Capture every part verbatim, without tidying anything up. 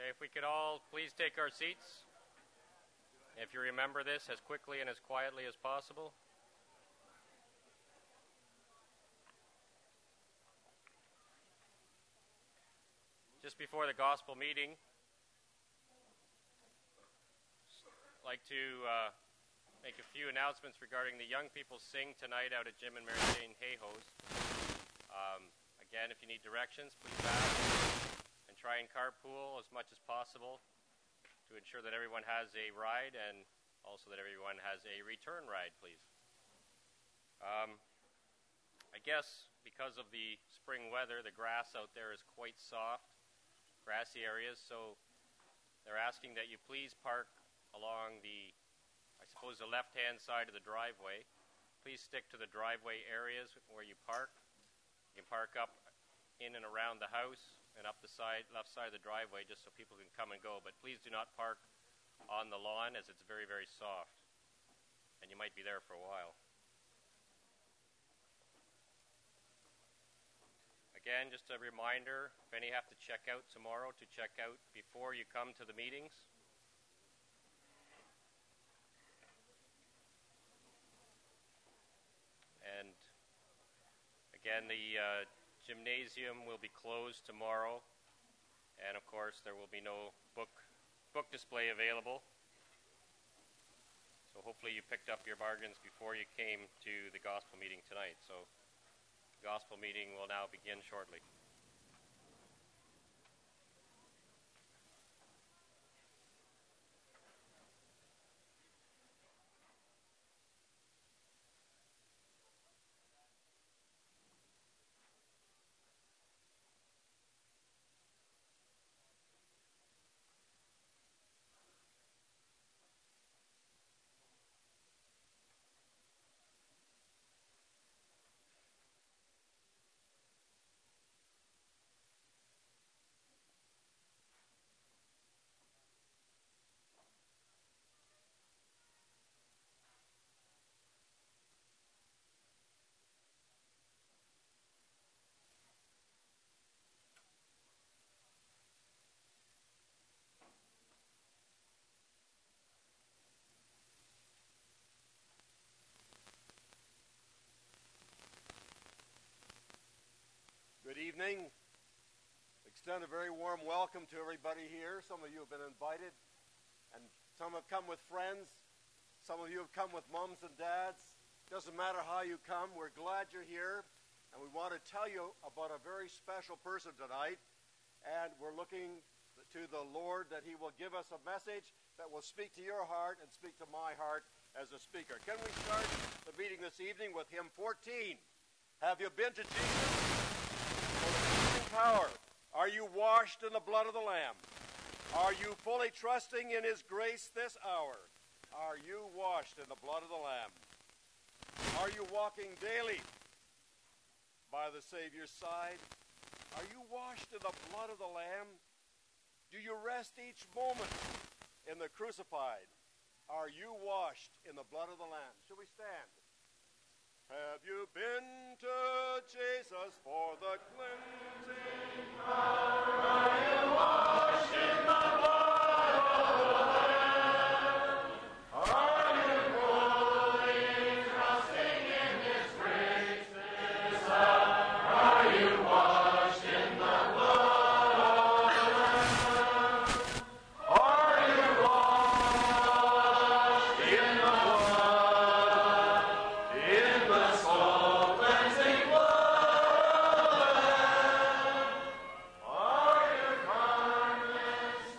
Okay, if we could all please take our seats. If you remember this, as quickly and as quietly as possible. Just before the gospel meeting, I'd like to uh, make a few announcements regarding the Young People Sing tonight out at Jim and Mary Jane Hayhoe's. Um, again, if you need directions, please back and try and carpool as much as possible to ensure that everyone has a ride and also that everyone has a return ride, please. Um, I guess because of the spring weather, the grass out there is quite soft, grassy areas, so they're asking that you please park along the, I suppose, the left-hand side of the driveway. Please stick to the driveway areas where you park. You can park up in and around the house and up the side, left side of the driveway just so people can come and go, but please do not park on the lawn as it's very, very soft, and you might be there for a while. Again, just a reminder, if any have to check out tomorrow, to check out before you come to the meetings. And again, the uh, gymnasium will be closed tomorrow, and of course there will be no book book display available. So hopefully you picked up your bargains before you came to the gospel meeting tonight. So the gospel meeting will now begin shortly. Good evening. Extend a very warm welcome to everybody here. Some of you have been invited, and some have come with friends. Some of you have come with moms and dads. Doesn't matter how you come. We're glad you're here, and we want to tell you about a very special person tonight. And we're looking to the Lord that He will give us a message that will speak to your heart and speak to my heart as a speaker. Can we start the meeting this evening with hymn fourteen? Have you been to Jesus? Power. Are you washed in the blood of the Lamb? Are you fully trusting in His grace this hour? Are you washed in the blood of the Lamb? Are you walking daily by the Savior's side? Are you washed in the blood of the Lamb? Do you rest each moment in the crucified? Are you washed in the blood of the Lamb? Shall we stand? Have you been to Jesus for the cleansing power? Are you washed in the blood of the Lamb? Are you fully trusting in His grace this hour? Are you washed in the blood of the Lamb? Are you washed in the blood? Are your garments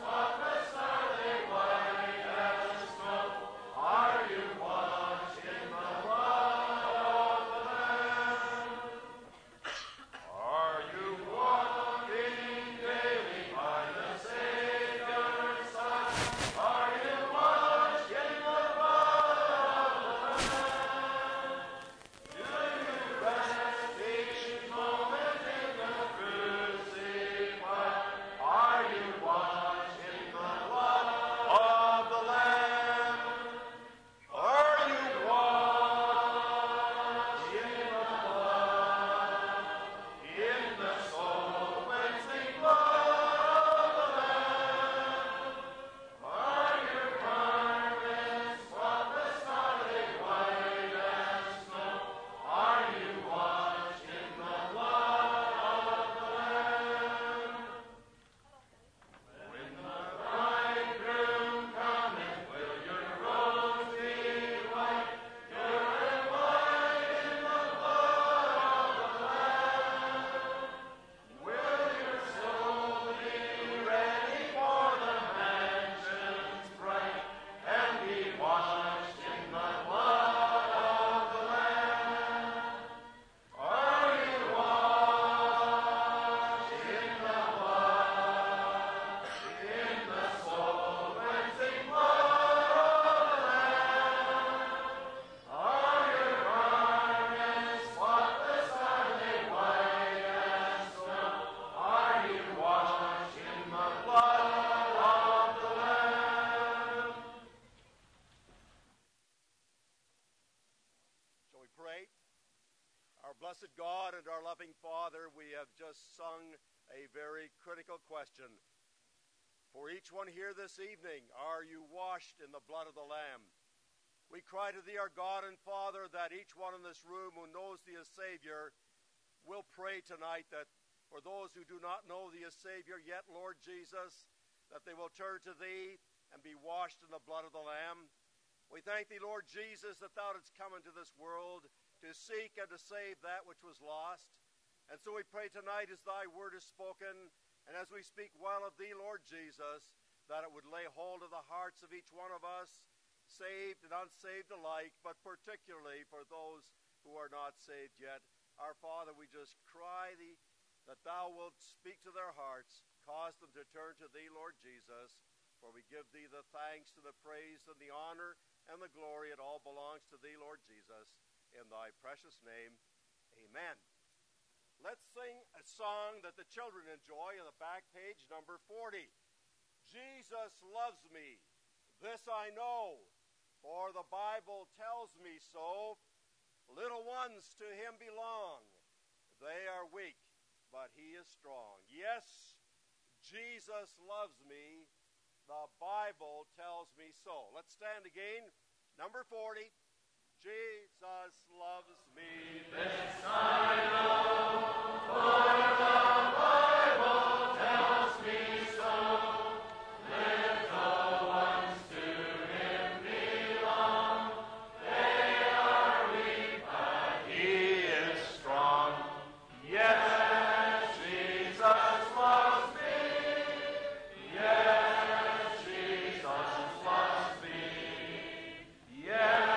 Blessed God and our loving Father, we have just sung a very critical question. For each one here this evening, are you washed in the blood of the Lamb? We cry to thee, our God and Father, that each one in this room who knows thee as Savior will pray tonight that for those who do not know thee as Savior yet, Lord Jesus, that they will turn to thee and be washed in the blood of the Lamb. We thank thee, Lord Jesus, that thou didst come into this world to seek and to save that which was lost. And so we pray tonight as thy word is spoken, and as we speak well of thee, Lord Jesus, that it would lay hold of the hearts of each one of us, saved and unsaved alike, but particularly for those who are not saved yet. Our Father, we just cry thee that thou wilt speak to their hearts, cause them to turn to thee, Lord Jesus, for we give thee the thanks and the praise and the honor and the glory. It all belongs to thee, Lord Jesus, in thy precious name. Amen. Let's sing a song that the children enjoy on the back page, number forty. Jesus loves me, this I know, for the Bible tells me so. Little ones to him belong. They are weak, but he is strong. Yes, Jesus loves me. The Bible tells me so. Let's stand again. Number forty. Jesus loves me, this I know, for the Bible tells me so. Little ones to him belong. They are weak, but he is strong. Yes, Jesus loves me. Yes, Jesus loves me. Yes.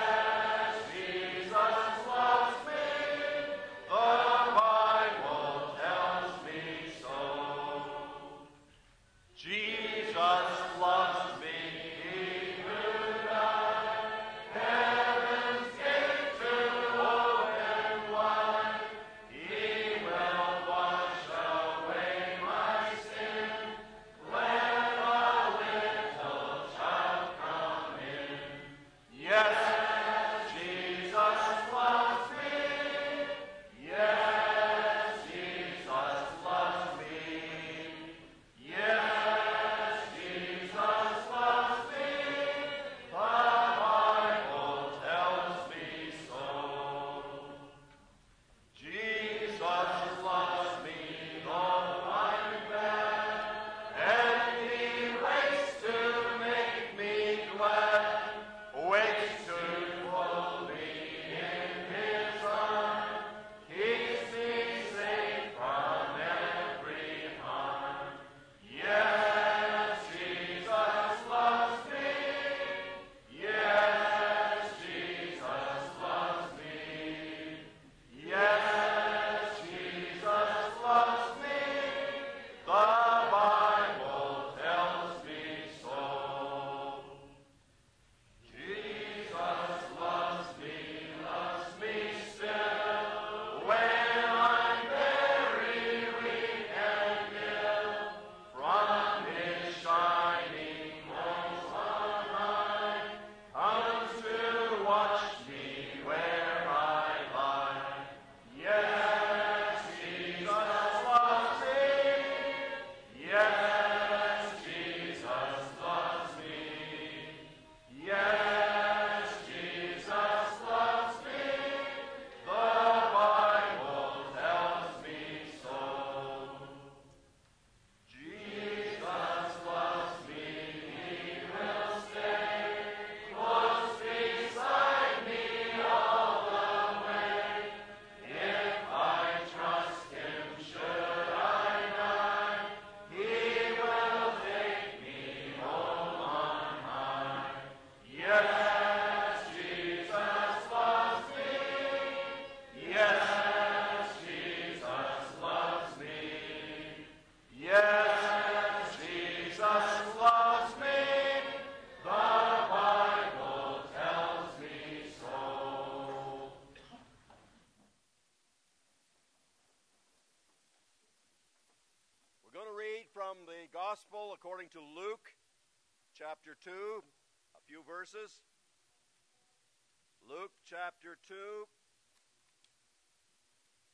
Gospel according to Luke, chapter two, a few verses. Luke, chapter two,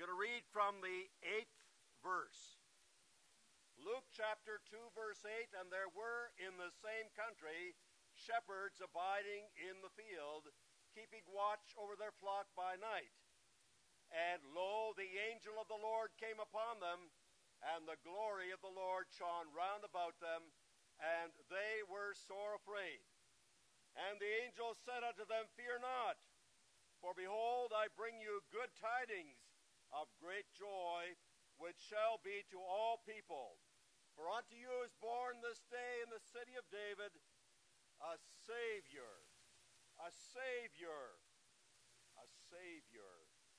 I'm going to read from the eighth verse. Luke chapter two, verse eight, and there were in the same country shepherds abiding in the field, keeping watch over their flock by night. And lo, the angel of the Lord came upon them, and the glory of the Lord shone round about them, and they were sore afraid. And the angel said unto them, Fear not, for behold, I bring you good tidings of great joy, which shall be to all people. For unto you is born this day in the city of David a Savior, a Savior, a Savior,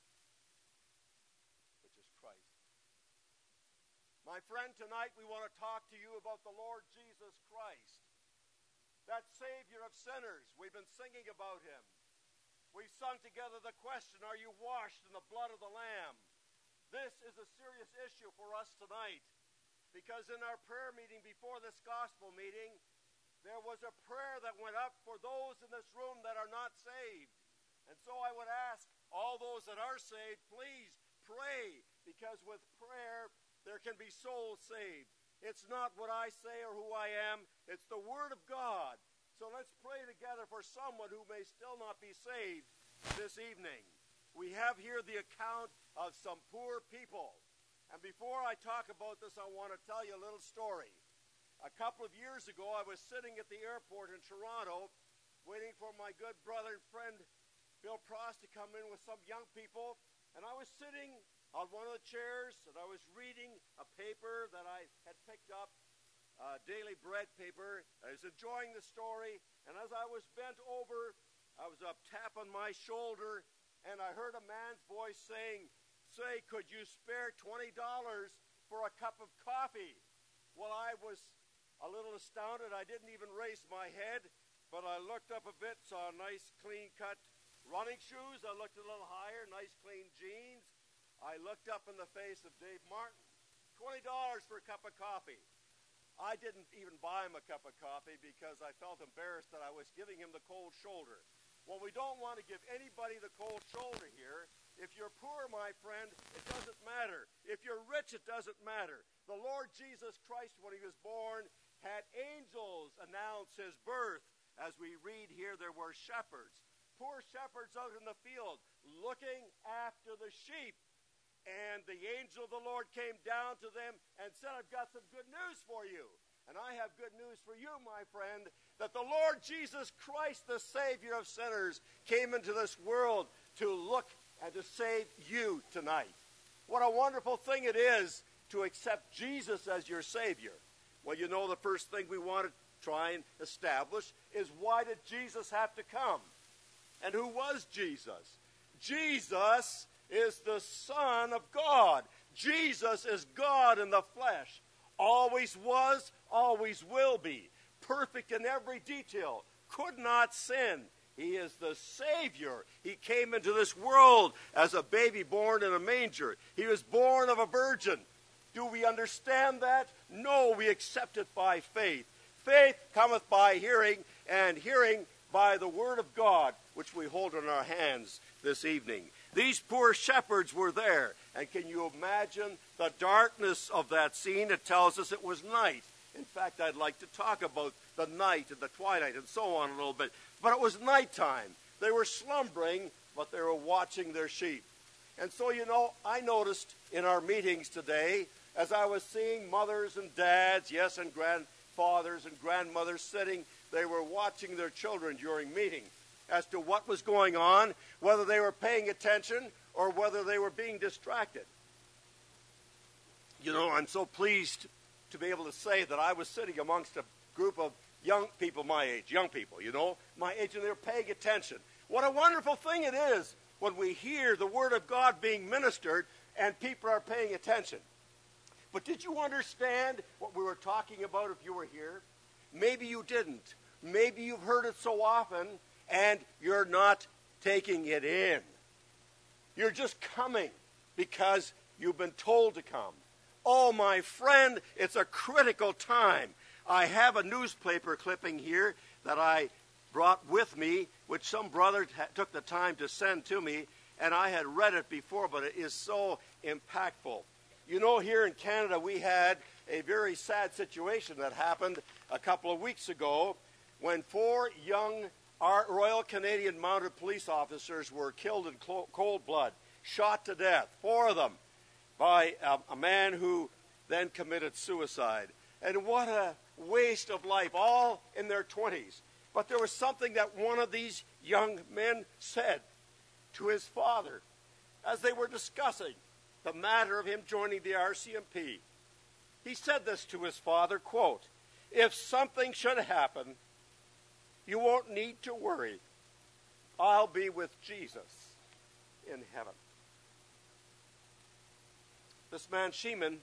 which is Christ. My friend, tonight we want to talk to you about the Lord Jesus Christ, that Savior of sinners. We've been singing about him. We've sung together the question, are you washed in the blood of the Lamb? This is a serious issue for us tonight, because in our prayer meeting before this gospel meeting, there was a prayer that went up for those in this room that are not saved. And so I would ask all those that are saved, please pray, because with prayer there can be souls saved. It's not what I say or who I am, it's the Word of God. So let's pray together for someone who may still not be saved this evening. We have here the account of some poor people. And before I talk about this, I want to tell you a little story. A couple of years ago, I was sitting at the airport in Toronto, waiting for my good brother and friend Bill Prost to come in with some young people. And I was sitting on one of the chairs, and I was reading a paper that I had picked up, Uh, Daily Bread paper. I was enjoying the story, and as I was bent over, I was up tapping my shoulder, and I heard a man's voice saying, say, could you spare twenty dollars for a cup of coffee? Well, I was a little astounded. I didn't even raise my head, but I looked up a bit, saw nice, clean-cut running shoes. I looked a little higher, nice, clean jeans. I looked up in the face of Dave Martin. twenty dollars for a cup of coffee. I didn't even buy him a cup of coffee because I felt embarrassed that I was giving him the cold shoulder. Well, we don't want to give anybody the cold shoulder here. If you're poor, my friend, it doesn't matter. If you're rich, it doesn't matter. The Lord Jesus Christ, when he was born, had angels announce his birth. As we read here, there were shepherds, poor shepherds out in the field, looking after the sheep. And the angel of the Lord came down to them and said, I've got some good news for you. And I have good news for you, my friend, that the Lord Jesus Christ, the Savior of sinners, came into this world to look and to save you tonight. What a wonderful thing it is to accept Jesus as your Savior. Well, you know, the first thing we want to try and establish is, why did Jesus have to come? And who was Jesus? Jesus is the Son of God. Jesus is God in the flesh. Always was, always will be. Perfect in every detail. Could not sin. He is the Savior. He came into this world as a baby born in a manger. He was born of a virgin. Do we understand that? No, we accept it by faith. Faith cometh by hearing, and hearing by the Word of God, which we hold in our hands this evening. These poor shepherds were there, and can you imagine the darkness of that scene? It tells us it was night. In fact, I'd like to talk about the night and the twilight and so on a little bit. But it was nighttime. They were slumbering, but they were watching their sheep. And so, you know, I noticed in our meetings today, as I was seeing mothers and dads, yes, and grandfathers and grandmothers sitting, they were watching their children during meeting as to what was going on, whether they were paying attention or whether they were being distracted. You know, I'm so pleased to be able to say that I was sitting amongst a group of young people my age, young people, you know, my age, and they were paying attention. What a wonderful thing it is when we hear the Word of God being ministered and people are paying attention. But did you understand what we were talking about if you were here? Maybe you didn't. Maybe you've heard it so often and you're not taking it in. You're just coming because you've been told to come. Oh, my friend, it's a critical time. I have a newspaper clipping here that I brought with me, which some brother took the time to send to me, and I had read it before, but it is so impactful. You know, here in Canada, we had a very sad situation that happened a couple of weeks ago when four young Royal Canadian Mounted Police officers were killed in cold blood, shot to death, four of them, by a, a man who then committed suicide. And what a waste of life, all in their twenties. But there was something that one of these young men said to his father as they were discussing the matter of him joining the R C M P. He said this to his father, quote, "If something should happen, you won't need to worry. I'll be with Jesus in heaven." This man, Sheeman,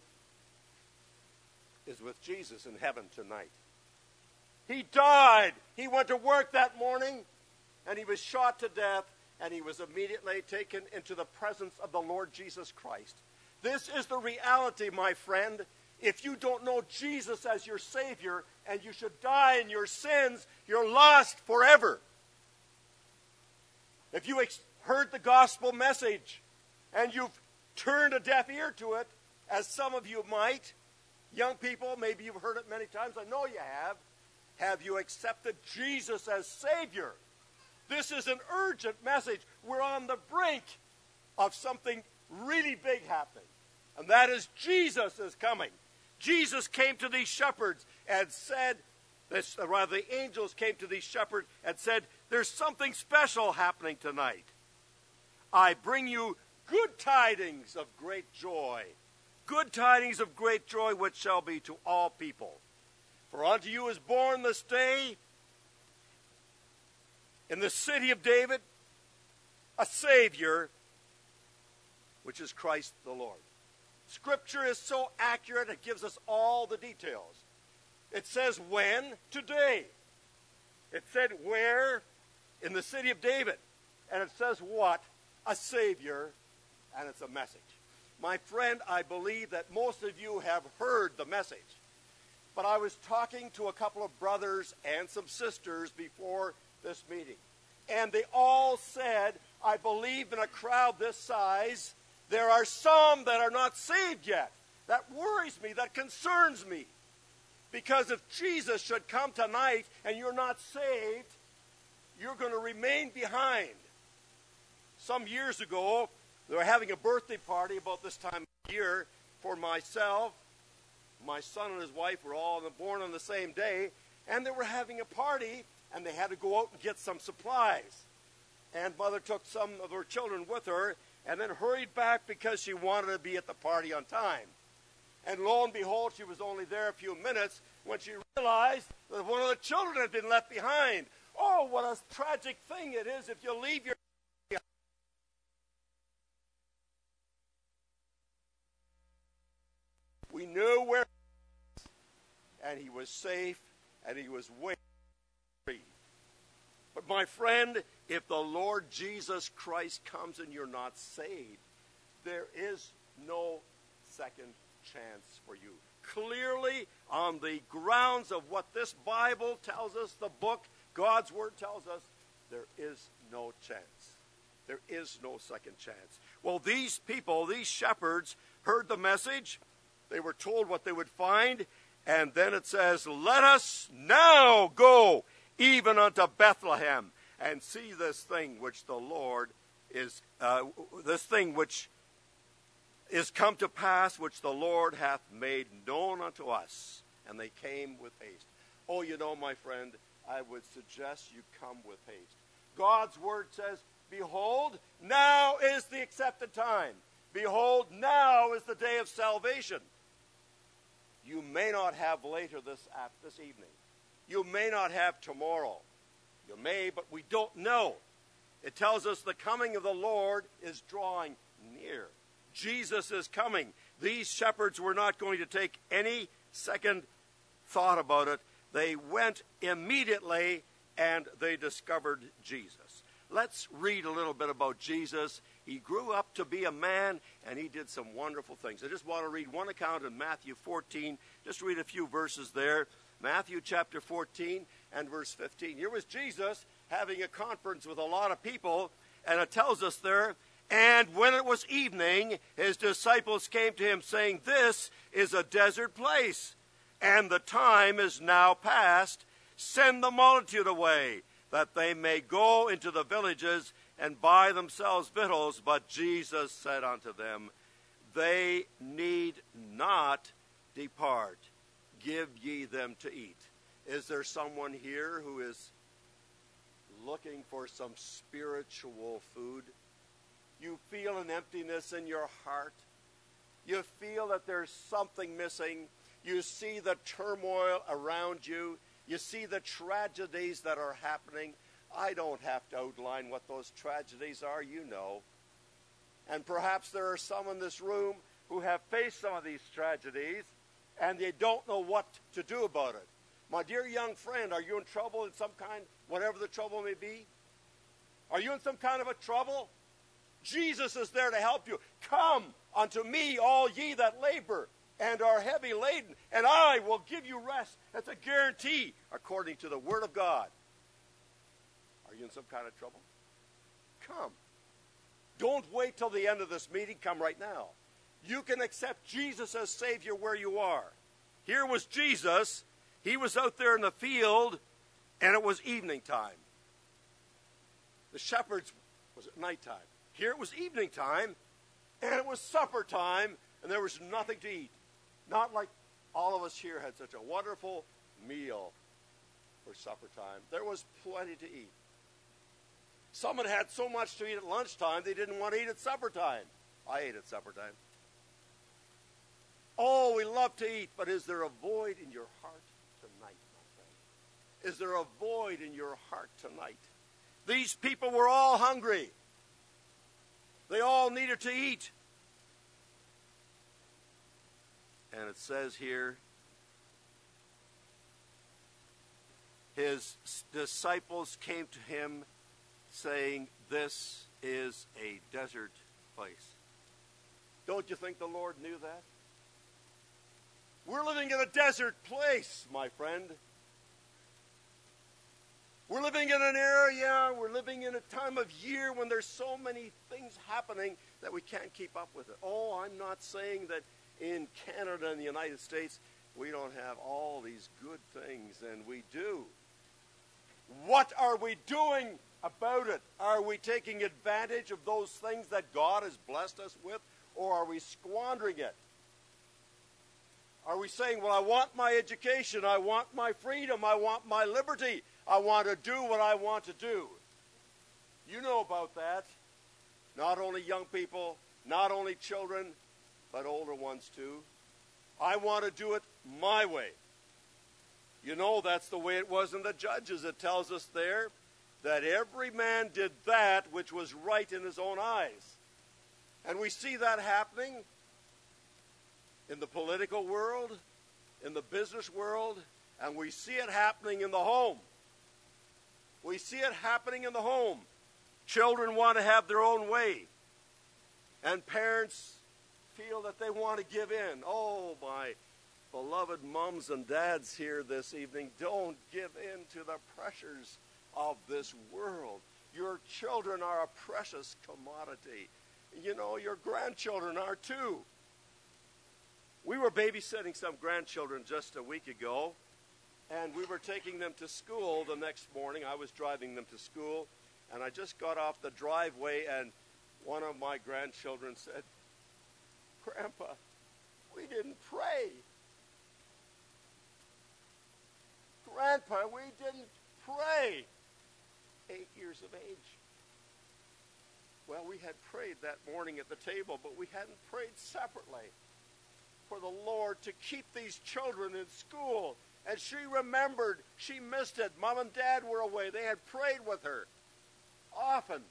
is with Jesus in heaven tonight. He died. He went to work that morning, and he was shot to death, and he was immediately taken into the presence of the Lord Jesus Christ. This is the reality, my friend. If you don't know Jesus as your Savior, and you should die in your sins, you're lost forever. If you ex- heard the gospel message, and you've turned a deaf ear to it, as some of you might, young people, maybe you've heard it many times, I know you have, have you accepted Jesus as Savior? This is an urgent message. We're on the brink of something really big happening, and that is Jesus is coming. Jesus came to these shepherds and said, this, or rather the angels came to these shepherds and said, there's something special happening tonight. I bring you good tidings of great joy. Good tidings of great joy, which shall be to all people. For unto you is born this day in the city of David a Savior, which is Christ the Lord. Scripture is so accurate, it gives us all the details. It says when? Today. It said where? In the city of David. And it says what? A Savior, and it's a message. My friend, I believe that most of you have heard the message. But I was talking to a couple of brothers and some sisters before this meeting. And they all said, I believe in a crowd this size, there are some that are not saved yet. That worries me, that concerns me. Because if Jesus should come tonight and you're not saved, you're going to remain behind. Some years ago, they were having a birthday party about this time of year for myself. My son and his wife were all born on the same day, and they were having a party, and they had to go out and get some supplies. And Mother took some of her children with her, and then hurried back because she wanted to be at the party on time. And lo and behold, she was only there a few minutes when she realized that one of the children had been left behind. Oh, what a tragic thing it is if you leave your We knew where he was, and he was safe, and he was way free. But my friend, if the Lord Jesus Christ comes and you're not saved, there is no second chance for you. Clearly, on the grounds of what this Bible tells us, the book, God's Word tells us, there is no chance. There is no second chance. Well, these people, these shepherds, heard the message. They were told what they would find, and then it says, let us now go even unto Bethlehem and see this thing which the Lord is, uh, this thing which is come to pass, which the Lord hath made known unto us. And they came with haste. Oh, you know, my friend, I would suggest you come with haste. God's word says, behold, now is the accepted time. Behold, now is the day of salvation. You may not have later this, uh, this evening. You may not have tomorrow. You may, but we don't know. It tells us the coming of the Lord is drawing near. Jesus is coming. These shepherds were not going to take any second thought about it. They went immediately and they discovered Jesus. Let's read a little bit about Jesus. He grew up to be a man, and he did some wonderful things. I just want to read one account in Matthew fourteen. Just read a few verses there. Matthew chapter fourteen and verse fifteen. Here was Jesus having a conference with a lot of people, and it tells us there, And when it was evening, his disciples came to him, saying, "This is a desert place, and the time is now past. Send the multitude away, that they may go into the villages and buy themselves victuals." But Jesus said unto them, "They need not depart. Give ye them to eat." Is there someone here who is looking for some spiritual food? You feel an emptiness in your heart. You feel that there's something missing. You see the turmoil around you. You see the tragedies that are happening. I don't have to outline what those tragedies are. You know. And perhaps there are some in this room who have faced some of these tragedies, and they don't know what to do about it. My dear young friend, are you in trouble in some kind, whatever the trouble may be? Are you in some kind of a trouble? Jesus is there to help you. "Come unto me, all ye that labor and are heavy laden, and I will give you rest." That's a guarantee according to the Word of God. Are you in some kind of trouble? Come. Don't wait till the end of this meeting. Come right now. You can accept Jesus as Savior where you are. Here was Jesus. He was out there in the field, and it was evening time. The shepherds was at nighttime. Here it was evening time, and it was supper time, and there was nothing to eat. Not like all of us here had such a wonderful meal for supper time. There was plenty to eat. Some had had so much to eat at lunchtime, they didn't want to eat at supper time. I ate at supper time. Oh, we love to eat, but is there a void in your heart tonight, my friend? Is there a void in your heart tonight? These people were all hungry. They all needed to eat. And it says here, his disciples came to him saying, "This is a desert place." Don't you think the Lord knew that? We're living in a desert place, my friend. We're living in an area, we're living in a time of year when there's so many things happening that we can't keep up with it. Oh, I'm not saying that in Canada and the United States we don't have all these good things, and we do. What are we doing about it? Are we taking advantage of those things that God has blessed us with, or are we squandering it? Are we saying, well, I want my education, I want my freedom, I want my liberty, I want to do what I want to do? You know about that. Not only young people, not only children, but older ones too. I want to do it my way. You know, that's the way it was in the Judges. It tells us there that every man did that which was right in his own eyes. And we see that happening in the political world, in the business world, and we see it happening in the home. We see it happening in the home. Children want to have their own way, and parents feel that they want to give in. Oh, my beloved moms and dads here this evening, don't give in to the pressures of this world. Your children are a precious commodity. You know, your grandchildren are too. We were babysitting some grandchildren just a week ago, and we were taking them to school the next morning. I was driving them to school, and I just got off the driveway, and one of my grandchildren said, "Grandpa, we didn't pray. Grandpa, we didn't pray." Eight years of age. Well, we had prayed that morning at the table, but we hadn't prayed separately for the Lord to keep these children in school. And she remembered, she missed it. Mom and Dad were away. They had prayed with her often.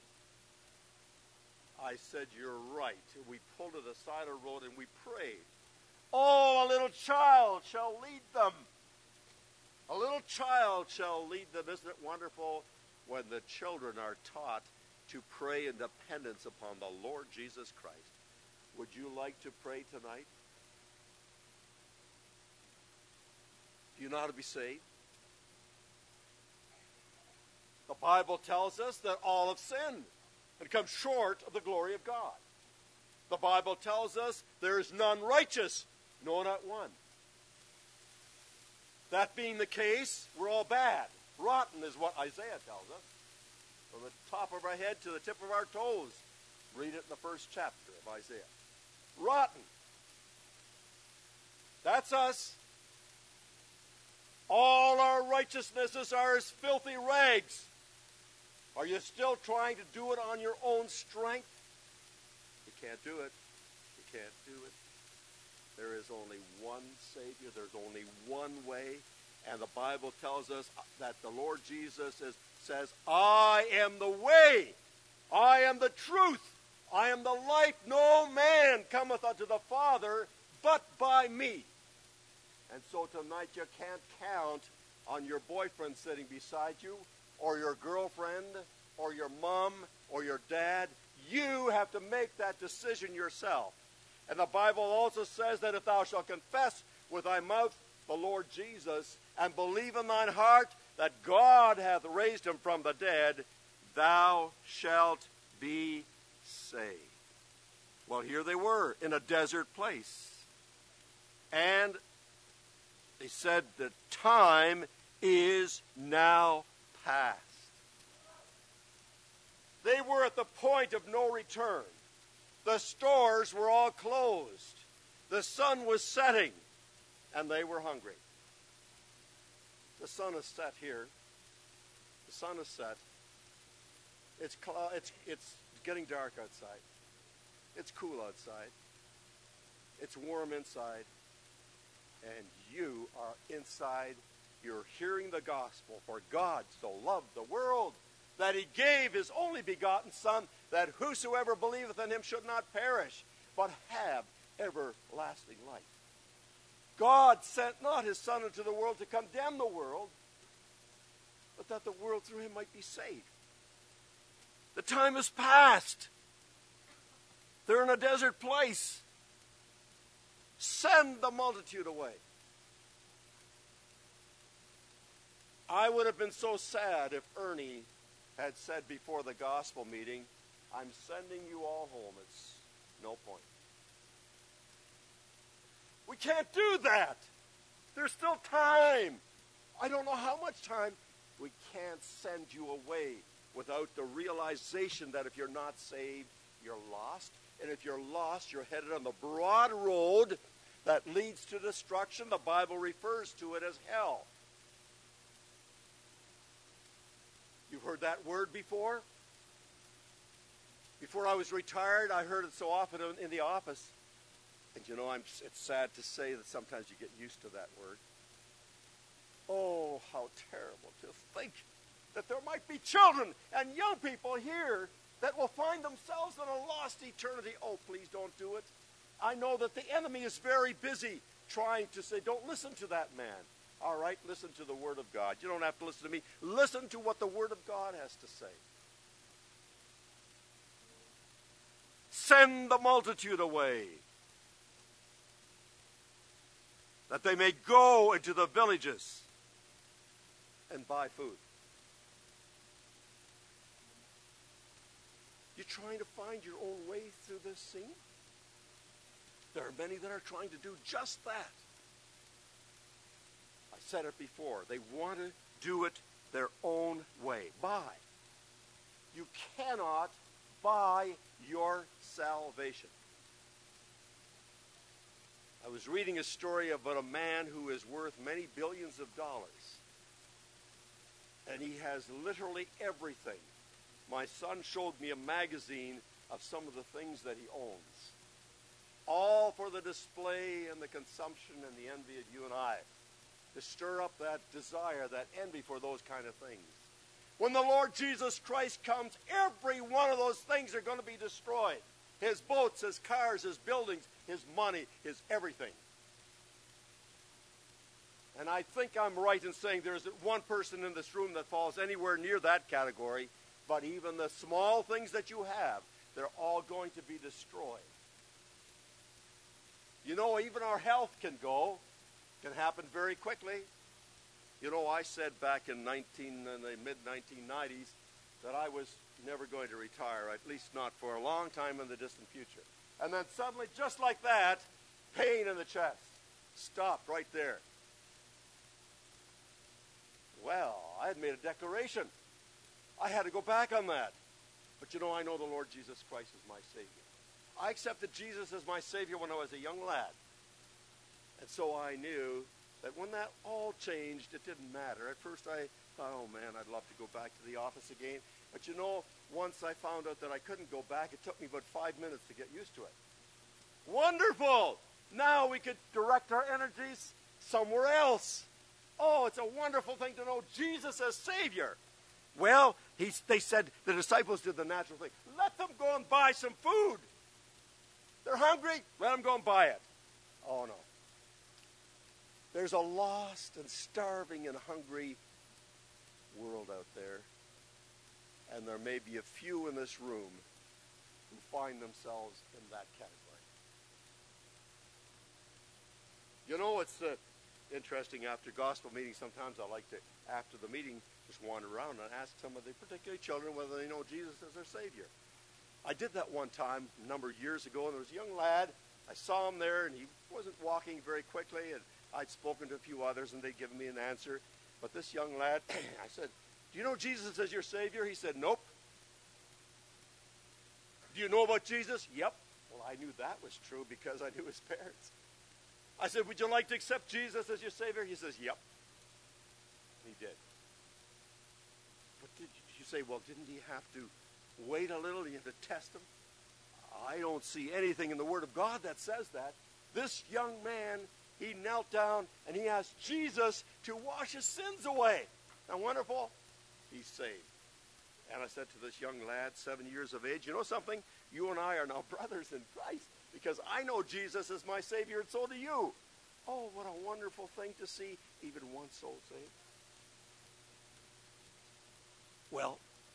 I said, "You're right." We pulled to the side of the road and we prayed. Oh, a little child shall lead them. A little child shall lead them. Isn't it wonderful when the children are taught to pray in dependence upon the Lord Jesus Christ? Would you like to pray tonight? Do you know how to be saved? The Bible tells us that all have sinned and come short of the glory of God. The Bible tells us there is none righteous, no, not one. That being the case, we're all bad. Rotten is what Isaiah tells us. From the top of our head to the tip of our toes. Read it in the first chapter of Isaiah. Rotten. That's us. All our righteousnesses are as filthy rags. Are you still trying to do it on your own strength? You can't do it. You can't do it. There is only one Savior. There's only one way. And the Bible tells us that the Lord Jesus is, says, I am the way. I am the truth. I am the life. No man cometh unto the Father but by me. And so tonight you can't count on your boyfriend sitting beside you, or your girlfriend, or your mom, or your dad. You have to make that decision yourself. And the Bible also says that if thou shalt confess with thy mouth the Lord Jesus, and believe in thine heart that God hath raised him from the dead, thou shalt be saved. Well, here they were in a desert place. And they said the time is now past. They were at the point of no return. The stores were all closed. The sun was setting, and they were hungry. The sun is set here. The sun is set. It's, cl- it's, it's getting dark outside. It's cool outside. It's warm inside. And you are inside. You're hearing the gospel. For God so loved the world that he gave his only begotten Son, that whosoever believeth in him should not perish, but have everlasting life. God sent not his Son into the world to condemn the world, but that the world through him might be saved. The time is past. They're in a desert place. Send the multitude away. I would have been so sad if Ernie had said before the gospel meeting, I'm sending you all home. It's no point. We can't do that. There's still time. I don't know how much time. We can't send you away without the realization that if you're not saved, you're lost. And if you're lost, you're headed on the broad road that leads to destruction. The Bible refers to it as hell. You've heard that word before? Before I was retired, I heard it so often in, in the office. And you know, I'm, it's sad to say that sometimes you get used to that word. Oh, how terrible to think that there might be children and young people here that will find themselves in a lost eternity. Oh, please don't do it. I know that the enemy is very busy trying to say, don't listen to that man. All right, listen to the Word of God. You don't have to listen to me. Listen to what the Word of God has to say. Send the multitude away, that they may go into the villages and buy food. You're trying to find your own way through this scene? There are many that are trying to do just that. I said it before. They want to do it their own way. Buy. You cannot buy your salvation. I was reading a story about a man who is worth many billions of dollars. And he has literally everything. My son showed me a magazine of some of the things that he owns. All for the display and the consumption and the envy of you and I. To stir up that desire, that envy for those kind of things. When the Lord Jesus Christ comes, every one of those things are going to be destroyed. His boats, his cars, his buildings, his money, his everything. And I think I'm right in saying there isn't one person in this room that falls anywhere near that category. But even the small things that you have, they're all going to be destroyed. You know, even our health can go. Can happen very quickly. You know, I said back in nineteen in the mid nineteen nineties that I was never going to retire, at least not for a long time in the distant future. And then suddenly, just like that, pain in the chest. Stopped right there. Well, I had made a declaration. I had to go back on that. But you know, I know the Lord Jesus Christ is my Savior. I accepted Jesus as my Savior when I was a young lad. And so I knew that when that all changed, it didn't matter. At first I thought, oh man, I'd love to go back to the office again. But you know, once I found out that I couldn't go back, it took me about five minutes to get used to it. Wonderful! Now we could direct our energies somewhere else. Oh, it's a wonderful thing to know Jesus as Savior. Well, he, they said, the disciples did the natural thing. Let them go and buy some food. They're hungry, let them go and buy it. Oh, no. There's a lost and starving and hungry world out there. And there may be a few in this room who find themselves in that category. You know, it's uh, interesting after gospel meetings, sometimes I like to, after the meeting, just wander around and ask some of the particular children whether they know Jesus as their Savior. I did that one time a number of years ago, and there was a young lad. I saw him there, and he wasn't walking very quickly, and I'd spoken to a few others, and they'd given me an answer. But this young lad, I said, do you know Jesus as your Savior? He said, nope. Do you know about Jesus? Yep. Well, I knew that was true because I knew his parents. I said, would you like to accept Jesus as your Savior? He says, yep. He did. But did you say, well, didn't he have to wait a little? You have to test him? I don't see anything in the Word of God that says that. This young man, he knelt down and he asked Jesus to wash his sins away. Isn't that wonderful? He's saved. And I said to this young lad, seven years of age, you know something? You and I are now brothers in Christ because I know Jesus is my Savior and so do you. Oh, what a wonderful thing to see even one soul saved. Well,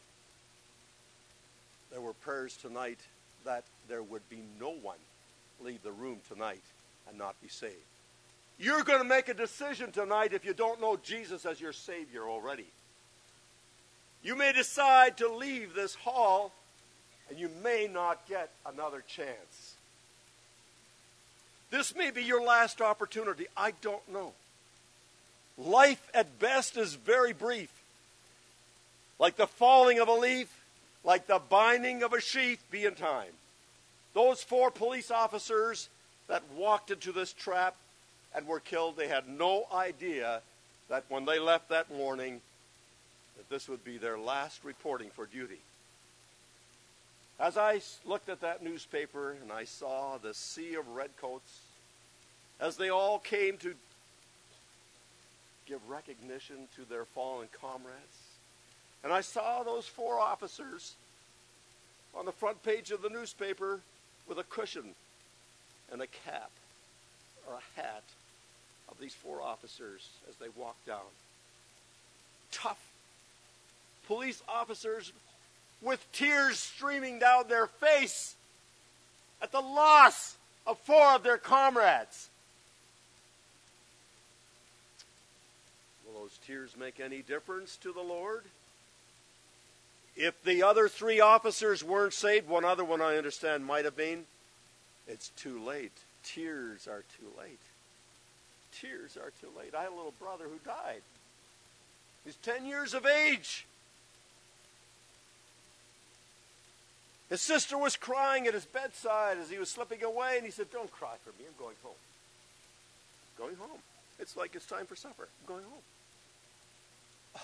there were prayers tonight that there would be no one leave the room tonight and not be saved. You're going to make a decision tonight if you don't know Jesus as your Savior already. You may decide to leave this hall and you may not get another chance. This may be your last opportunity. I don't know. Life at best is very brief. Like the falling of a leaf, like the binding of a sheath be in time. Those four police officers that walked into this trap and were killed, they had no idea that when they left that morning, that this would be their last reporting for duty. As I looked at that newspaper and I saw the sea of redcoats, as they all came to give recognition to their fallen comrades, and I saw those four officers on the front page of the newspaper with a cushion and a cap or a hat of these four officers as they walked down. Tough police officers with tears streaming down their face at the loss of four of their comrades. Will those tears make any difference to the Lord? If the other three officers weren't saved, one other one I understand might have been, it's too late. Tears are too late. Tears are too late. I had a little brother who died. He's ten years of age. His sister was crying at his bedside as he was slipping away, and he said, don't cry for me, I'm going home. Going home. It's like it's time for supper. I'm going home. Oh.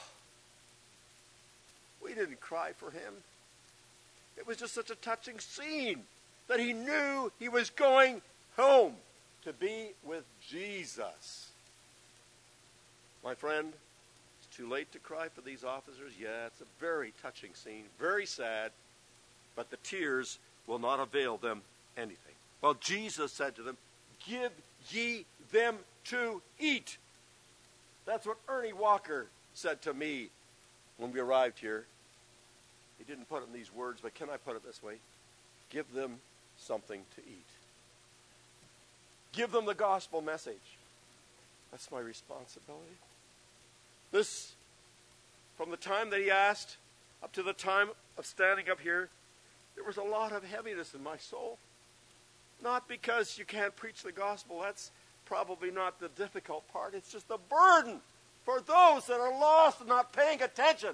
We didn't cry for him. It was just such a touching scene that he knew he was going home to be with Jesus. My friend, it's too late to cry for these officers. Yeah, it's a very touching scene, very sad. But the tears will not avail them anything. Well, Jesus said to them, give ye them to eat. That's what Ernie Walker said to me when we arrived here. He didn't put it in these words, but can I put it this way? Give them something to eat. Give them the gospel message. That's my responsibility. This, from the time that he asked, up to the time of standing up here, there was a lot of heaviness in my soul. Not because you can't preach the gospel. That's probably not the difficult part. It's just the burden for those that are lost and not paying attention.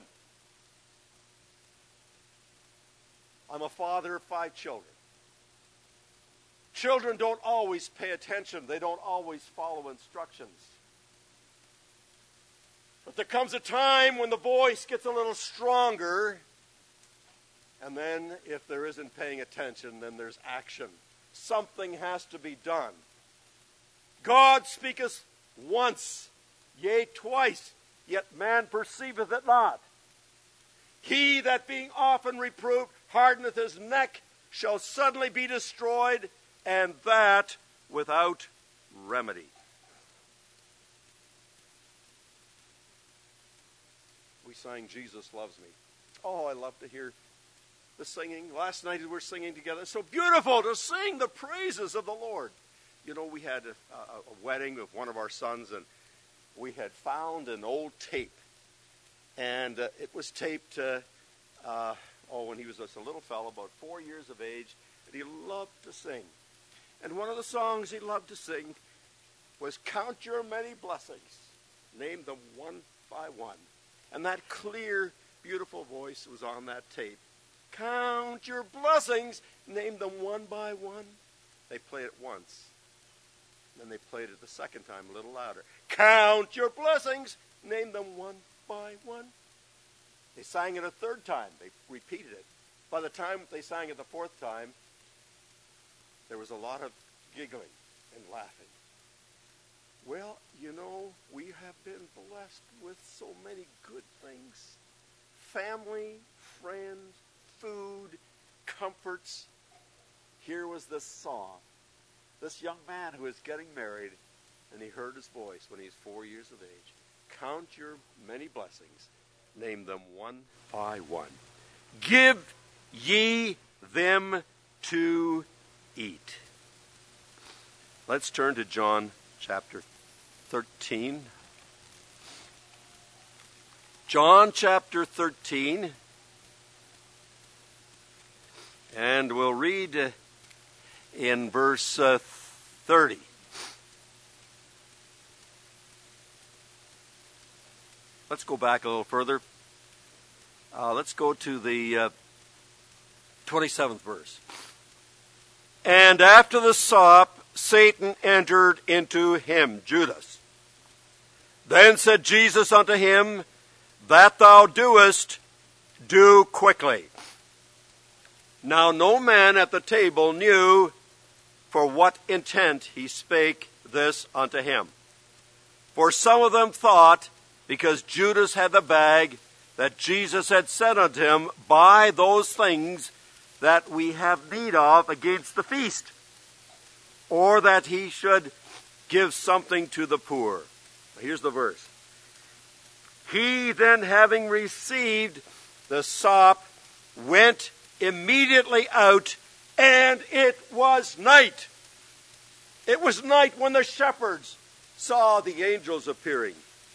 I'm a father of five children. Children don't always pay attention. They don't always follow instructions. But there comes a time when the voice gets a little stronger, and then if there isn't paying attention, then there's action. Something has to be done. God speaketh once, yea, twice, yet man perceiveth it not. He that being often reproved hardeneth his neck shall suddenly be destroyed, and that without remedy. We sang Jesus Loves Me. Oh, I love to hear the singing. Last night we were singing together. It's so beautiful to sing the praises of the Lord. You know, we had a, a, a wedding of one of our sons, and we had found an old tape. And uh, it was taped, uh, uh, oh, when he was just a little fellow, about four years of age, and he loved to sing. And one of the songs he loved to sing was Count Your Many Blessings. Name them one by one. And that clear, beautiful voice was on that tape. Count your blessings. Name them one by one. They played it once. Then they played it the second time a little louder. Count your blessings. Name them one by one. They sang it a third time. They repeated it. By the time they sang it the fourth time, there was a lot of giggling and laughing. Well, you know, we have been blessed with so many good things. Family, friends, food, comforts. Here was this song. This young man who was getting married, and he heard his voice when he was four years of age. Count your many blessings. Name them one by one. Give ye them to eat. Let's turn to John chapter thirteen. John chapter thirteen. And we'll read uh, in verse uh, thirty. Let's go back a little further. Uh, let's go to the uh, twenty-seventh verse. And after the sop, Satan entered into him, Judas. Then said Jesus unto him, That thou doest, do quickly. Now no man at the table knew for what intent he spake this unto him. For some of them thought, because Judas had the bag, that Jesus had said unto him, Buy those things that we have need of against the feast, or that he should give something to the poor. Here's the verse. He then, having received the sop, went immediately out, and it was night. It was night when the shepherds saw the angels appearing.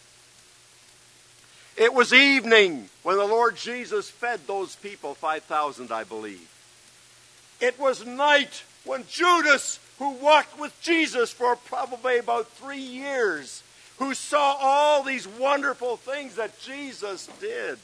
It was evening when the Lord Jesus fed those people, five thousand, I believe. It was night when Judas, who walked with Jesus for probably about three years, who saw all these wonderful things that Jesus did.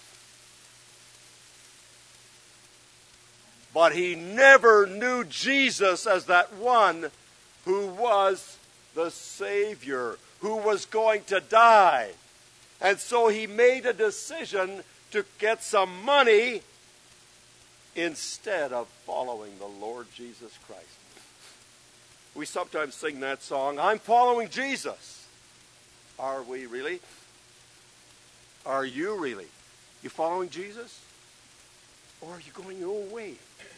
But he never knew Jesus as that one who was the Savior, who was going to die. And so he made a decision to get some money instead of following the Lord Jesus Christ. We sometimes sing that song, I'm following Jesus. Are we really? Are you really? You following Jesus? Or are you going your own way?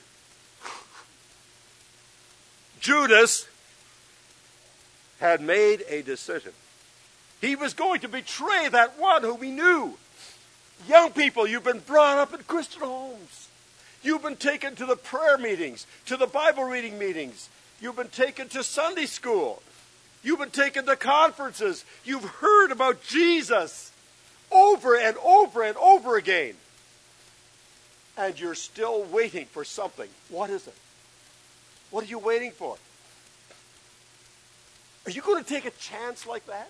Judas had made a decision. He was going to betray that one whom he knew. Young people, you've been brought up in Christian homes. You've been taken to the prayer meetings, to the Bible reading meetings. You've been taken to Sunday school. You've been taken to conferences. You've heard about Jesus over and over and over again. and you're still waiting for something. What is it? What are you waiting for? Are you going to take a chance like that?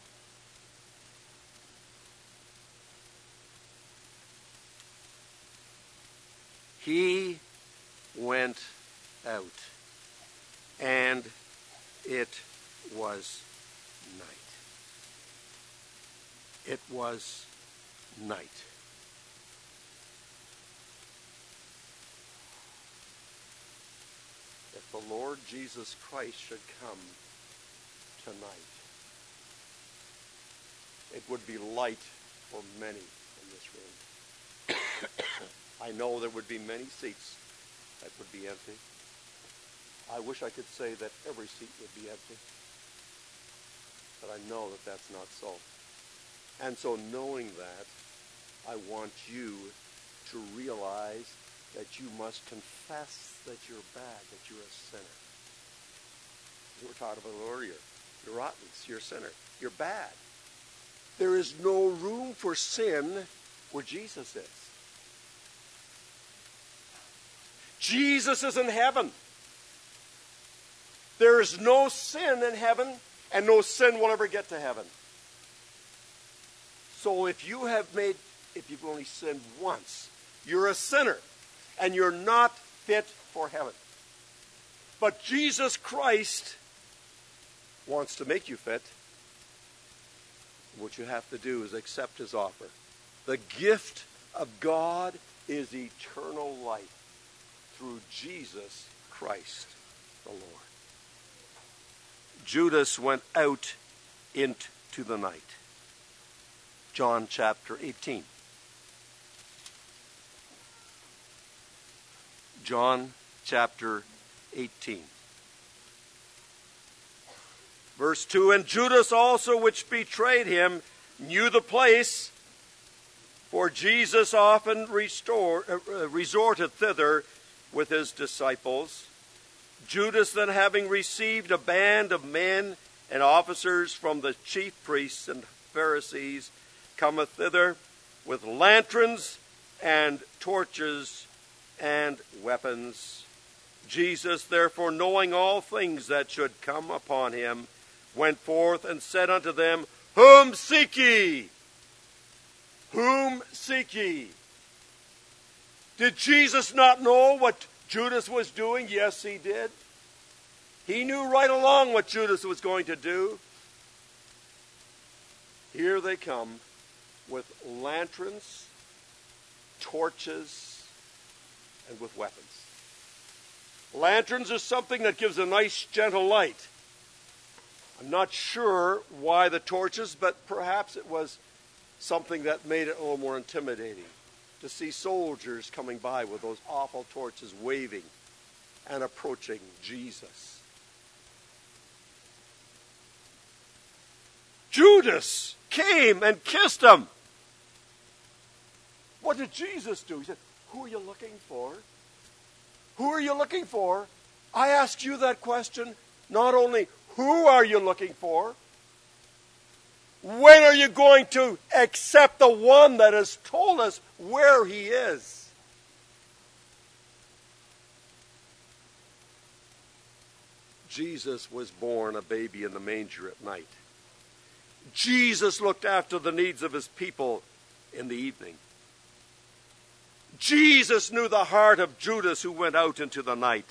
He went out, and it was night. It was night. If the Lord Jesus Christ should come tonight, it would be light for many in this room. I know there would be many seats that would be empty. I wish I could say that every seat would be empty, but I know that that's not so. And so knowing that, I want you to realize that you must confess that you're bad, that you're a sinner. You were taught about it earlier. You're rotten. You're a sinner. You're bad. There is no room for sin where Jesus is. Jesus is in heaven. There is no sin in heaven, and no sin will ever get to heaven. So if you have made, if you've only sinned once, you're a sinner, and you're not fit for heaven. But Jesus Christ wants to make you fit. What you have to do is accept his offer. The gift of God is eternal life through Jesus Christ the Lord. Judas went out into the night. John chapter eighteen. John chapter eighteen. Verse two, and Judas also, which betrayed him, knew the place, for Jesus often restore, uh, resorted thither with his disciples. Judas then, having received a band of men and officers from the chief priests and Pharisees, cometh thither with lanterns and torches and weapons. Jesus, therefore, knowing all things that should come upon him, went forth and said unto them, Whom seek ye? Whom seek ye? Did Jesus not know what Judas was doing? Yes, he did. He knew right along what Judas was going to do. Here they come with lanterns, torches, and with weapons. Lanterns are something that gives a nice, gentle light. I'm not sure why the torches, but perhaps it was something that made it a little more intimidating to see soldiers coming by with those awful torches waving and approaching Jesus. Judas came and kissed him. What did Jesus do? He said, Who are you looking for? Who are you looking for? I ask you that question. Not only who are you looking for, when are you going to accept the one that has told us where he is? Jesus was born a baby in the manger at night. Jesus looked after the needs of his people in the evening. Jesus knew the heart of Judas who went out into the night.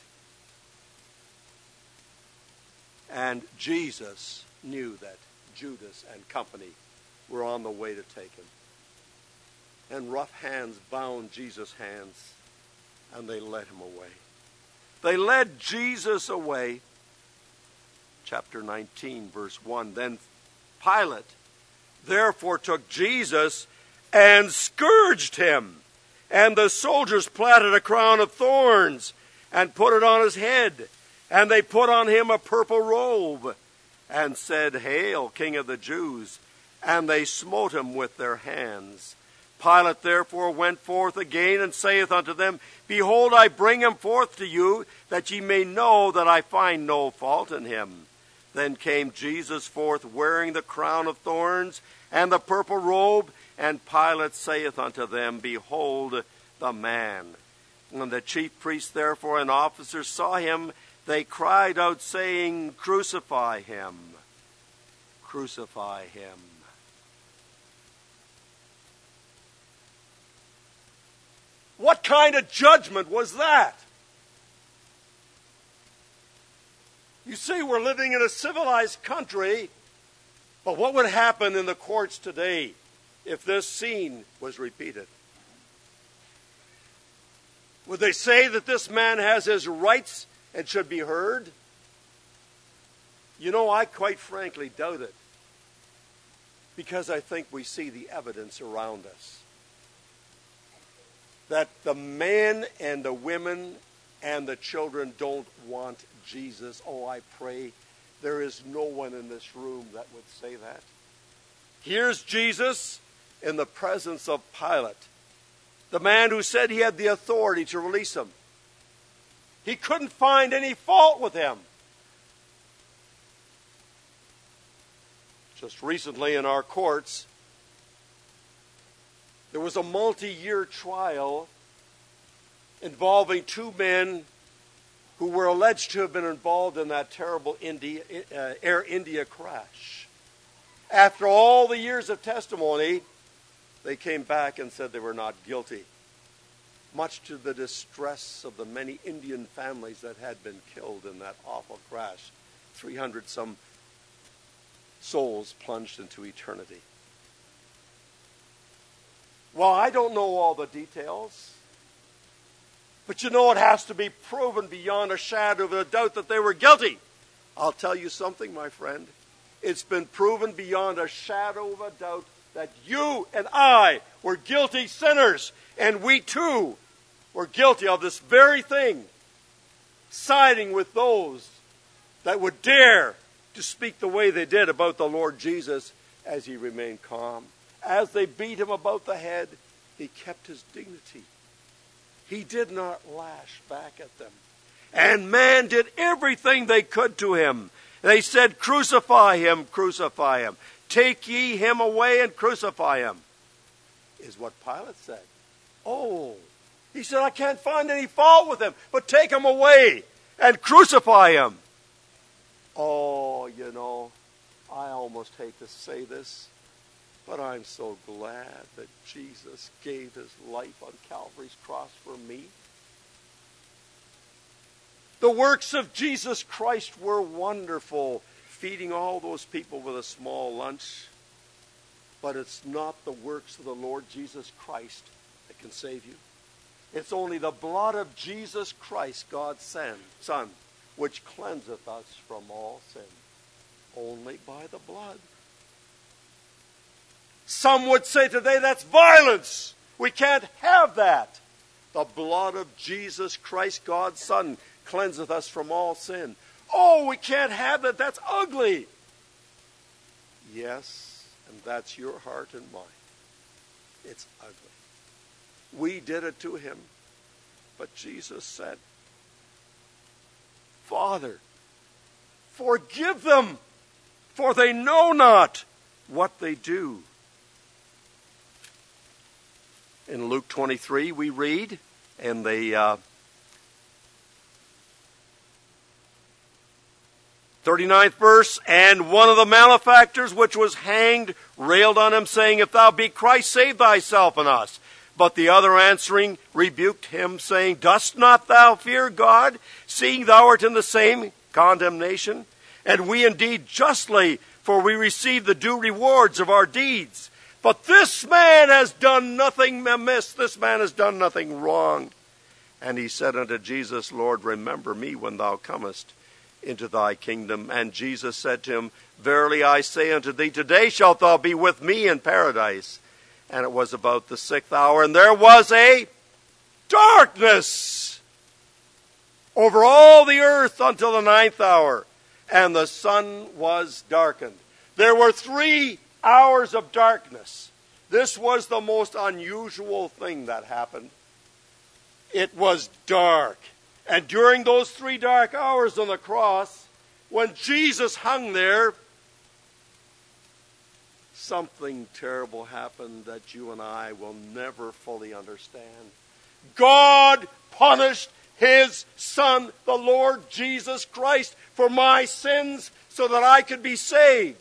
And Jesus knew that Judas and company were on the way to take him. And rough hands bound Jesus' hands, and they led him away. They led Jesus away. Chapter nineteen, verse one. Then Pilate therefore took Jesus and scourged him. And the soldiers platted a crown of thorns and put it on his head. And they put on him a purple robe and said, Hail, King of the Jews! And they smote him with their hands. Pilate therefore went forth again and saith unto them, Behold, I bring him forth to you, that ye may know that I find no fault in him. Then came Jesus forth wearing the crown of thorns and the purple robe, and Pilate saith unto them, Behold the man. When the chief priests, therefore, and officers saw him, they cried out, saying, "Crucify him! Crucify him!" What kind of judgment was that? You see, we're living in a civilized country, but what would happen in the courts today if this scene was repeated? Would they say that this man has his rights and should be heard? You know, I quite frankly doubt it, because I think we see the evidence around us that the men and the women and the children don't want Jesus. Oh, I pray there is no one in this room that would say that. Here's Jesus in the presence of Pilate, the man who said he had the authority to release him. He couldn't find any fault with him. Just recently in our courts, there was a multi-year trial involving two men who were alleged to have been involved in that terrible India, uh, Air India crash. After all the years of testimony, they came back and said they were not guilty, much to the distress of the many Indian families that had been killed in that awful crash. three hundred some souls plunged into eternity. Well, I don't know all the details, but you know it has to be proven beyond a shadow of a doubt that they were guilty. I'll tell you something, my friend. It's been proven beyond a shadow of a doubt that you and I were guilty sinners, and we too were guilty of this very thing, siding with those that would dare to speak the way they did about the Lord Jesus as he remained calm. As they beat him about the head, he kept his dignity. He did not lash back at them. And man did everything they could to him. They said, "Crucify him, crucify him. Take ye him away and crucify him," is what Pilate said. Oh, he said, "I can't find any fault with him, but take him away and crucify him." Oh, you know, I almost hate to say this, but I'm so glad that Jesus gave his life on Calvary's cross for me. The works of Jesus Christ were wonderful, feeding all those people with a small lunch. But it's not the works of the Lord Jesus Christ that can save you. It's only the blood of Jesus Christ, God's Son, which cleanseth us from all sin. Only by the blood. Some would say today that's violence. We can't have that. The blood of Jesus Christ, God's Son, cleanseth us from all sin. Oh, we can't have that. That's ugly. Yes, and that's your heart and mine. It's ugly. We did it to him. But Jesus said, "Father, forgive them, for they know not what they do." In Luke twenty-three, we read in the uh, thirty-ninth verse, "And one of the malefactors which was hanged railed on him, saying, If thou be Christ, save thyself and us. But the other answering rebuked him, saying, Dost not thou fear God, seeing thou art in the same condemnation? And we indeed justly, for we receive the due rewards of our deeds. But this man has done nothing amiss, this man has done nothing wrong. And he said unto Jesus, Lord, remember me when thou comest into thy kingdom. And Jesus said to him, Verily I say unto thee, today shalt thou be with me in paradise. And it was about the sixth hour, and there was a darkness over all the earth until the ninth hour, and the sun was darkened. There were three hours of darkness. This was the most unusual thing that happened. It was dark. And during those three dark hours on the cross, when Jesus hung there, something terrible happened that you and I will never fully understand. God punished his Son, the Lord Jesus Christ, for my sins so that I could be saved.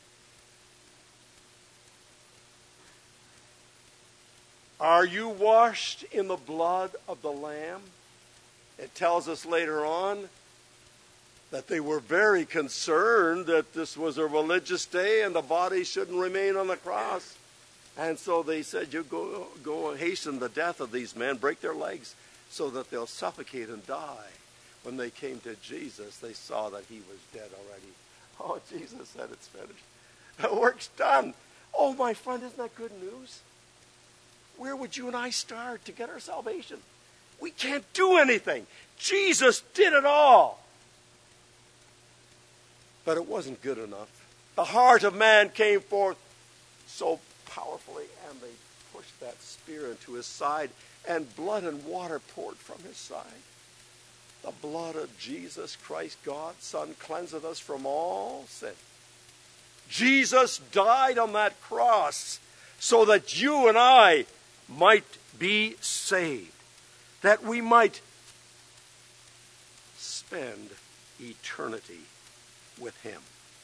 Are you washed in the blood of the Lamb? It tells us later on that they were very concerned that this was a religious day and the body shouldn't remain on the cross. And so they said, you go, go hasten the death of these men, break their legs so that they'll suffocate and die. When they came to Jesus, they saw that he was dead already. Oh, Jesus said, it's finished. The work's done. Oh, my friend, isn't that good news? Where would you and I start to get our salvation? We can't do anything. Jesus did it all. But it wasn't good enough. The heart of man came forth so powerfully, and they pushed that spear into his side, and blood and water poured from his side. The blood of Jesus Christ, God's Son, cleanseth us from all sin. Jesus died on that cross so that you and I might be saved, that we might spend eternity with him.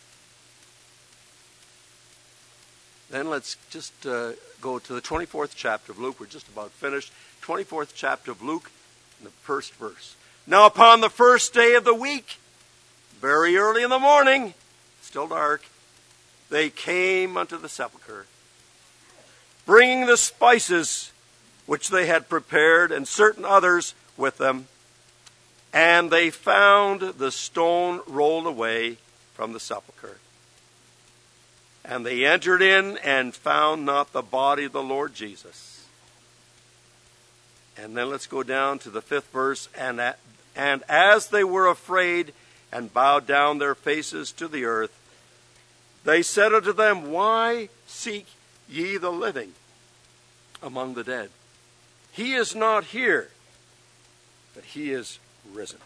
Then let's just uh, go to the twenty-fourth chapter of Luke. We're just about finished. twenty-fourth chapter of Luke, in the first verse. Now upon the first day of the week, very early in the morning, still dark, they came unto the sepulchre, bringing the spices which they had prepared, and certain others with them. And they found the stone rolled away from the sepulchre. And they entered in and found not the body of the Lord Jesus. And then let's go down to the fifth verse. And, at, and as they were afraid and bowed down their faces to the earth, they said unto them, why seek ye the living among the dead? He is not here, but he is risen.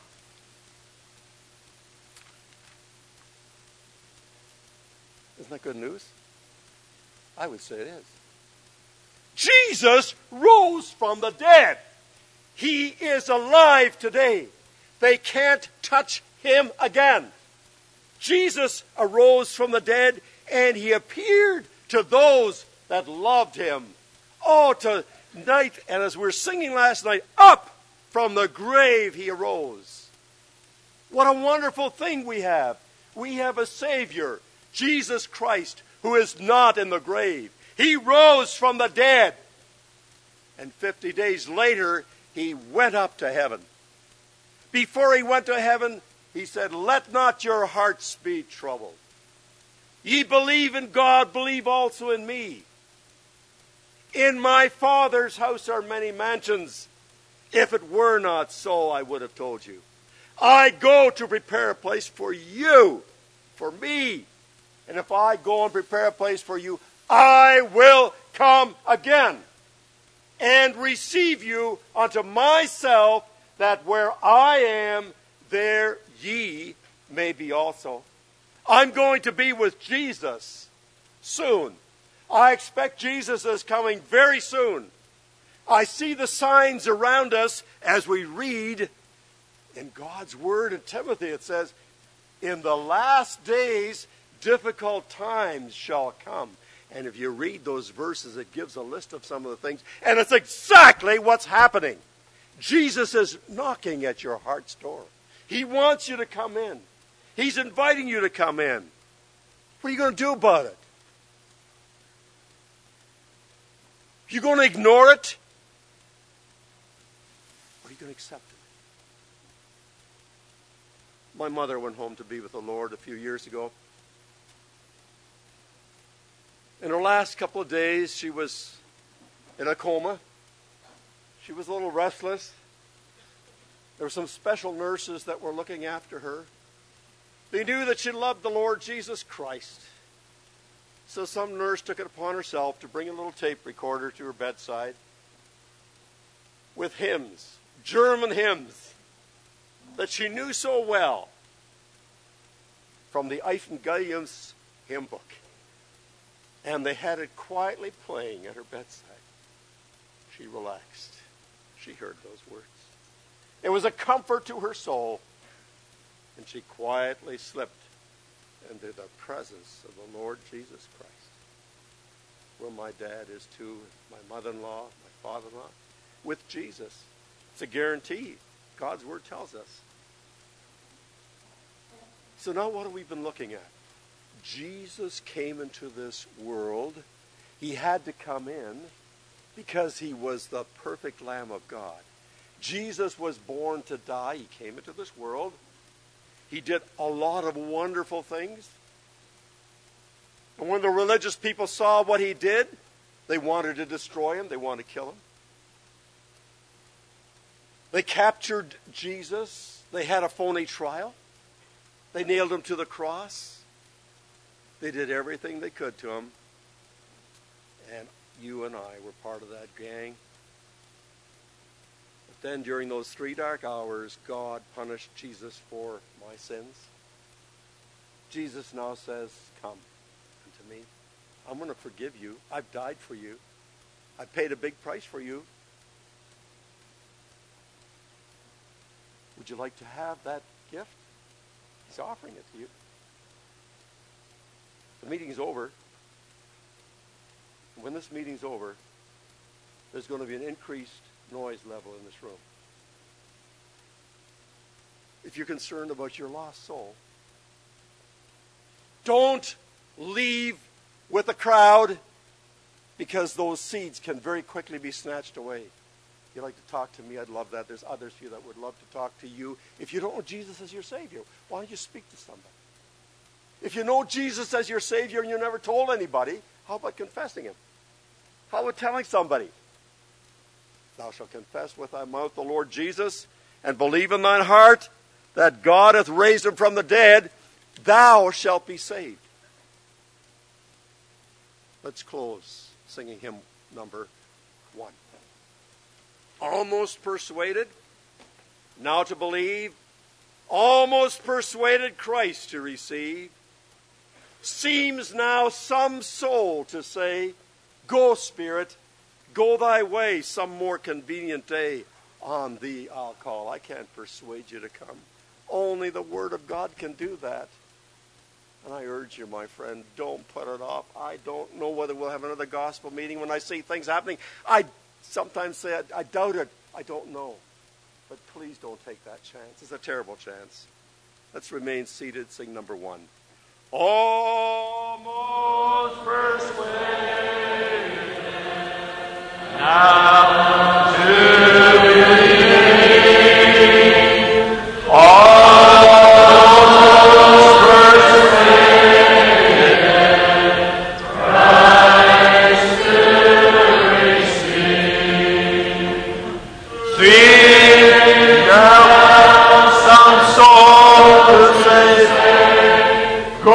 Isn't that good news? I would say it is. Jesus rose from the dead. He is alive today. They can't touch him again. Jesus arose from the dead, and he appeared to those that loved him. Oh, tonight, and as we were singing last night, up from the grave he arose. What a wonderful thing we have. We have a Savior, Jesus Christ, who is not in the grave. He rose from the dead. And fifty days later, he went up to heaven. Before he went to heaven, he said, let not your hearts be troubled. Ye believe in God, believe also in me. In my Father's house are many mansions. If it were not so, I would have told you. I go to prepare a place for you, for me. And if I go and prepare a place for you, I will come again and receive you unto myself, that where I am, there ye may be also. I'm going to be with Jesus soon. I expect Jesus is coming very soon. I see the signs around us as we read in God's Word. In Timothy it says, in the last days difficult times shall come. And if you read those verses, it gives a list of some of the things. And it's exactly what's happening. Jesus is knocking at your heart's door. He wants you to come in. He's inviting you to come in. What are you going to do about it? You going to ignore it? Or are you going to accept it? My mother went home to be with the Lord a few years ago. In her last couple of days, she was in a coma. She was a little restless. There were some special nurses that were looking after her. They knew that she loved the Lord Jesus Christ. So some nurse took it upon herself to bring a little tape recorder to her bedside with hymns, German hymns, that she knew so well from the Evangeliums hymn book. And they had it quietly playing at her bedside. She relaxed. she heard those words. It was a comfort to her soul. And she quietly slipped into the presence of the Lord Jesus Christ, where my dad is too, my mother-in-law, my father-in-law, with Jesus. It's a guarantee. God's word tells us. So now what have we been looking at? Jesus came into this world. He had to come in because he was the perfect Lamb of God. Jesus was born to die. He came into this world. He did a lot of wonderful things. And when the religious people saw what he did, they wanted to destroy him. They wanted to kill him. They captured Jesus. They had a phony trial. They nailed him to the cross. They did everything they could to him. And you and I were part of that gang. But then during those three dark hours, God punished Jesus for my sins. Jesus now says, come unto me. I'm going to forgive you. I've died for you. I paid a big price for you. Would you like to have that gift? He's offering it to you. The meeting's over. When this meeting's over, there's going to be an increased noise level in this room. If you're concerned about your lost soul, don't leave with the crowd, because those seeds can very quickly be snatched away. If you'd like to talk to me, I'd love that. There's others here that would love to talk to you. If you don't know Jesus as your Savior, why don't you speak to somebody? If you know Jesus as your Savior and you never told anybody, how about confessing him? How about telling somebody? Thou shalt confess with thy mouth the Lord Jesus, and believe in thine heart that God hath raised him from the dead, thou shalt be saved. Let's close singing hymn number one. Almost persuaded, now to believe, almost persuaded Christ to receive, seems now some soul to say, go, Spirit, go thy way some more convenient day. On thee I'll call. I can't persuade you to come. Only the Word of God can do that. And I urge you, my friend, don't put it off. I don't know whether we'll have another gospel meeting. When I see things happening, I sometimes say I, I doubt it. I don't know. But please don't take that chance. It's a terrible chance. Let's remain seated. Sing number one. Almost persuaded now to believe. Almost persuaded Christ to receive. Sweet now some soul to say, go,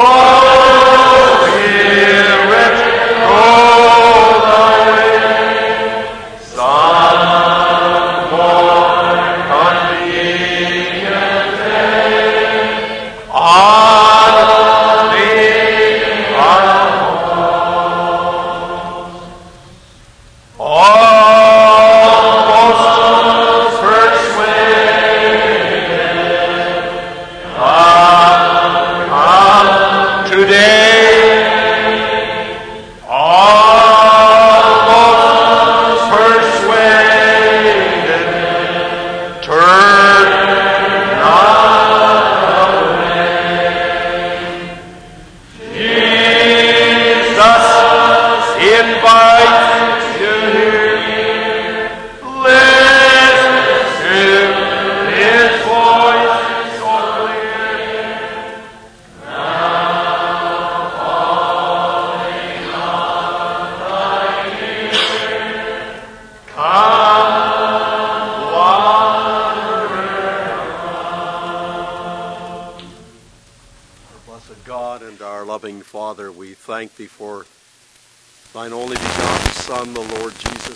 Spirit, go thy way. Some more convenient day. On thee almost, almost persuaded. Come, come today. Almost persuaded. Turn not away. Jesus invites you here. Listen to his voice so clear. Blessed God and our loving Father, we thank thee for thine only begotten Son, the Lord Jesus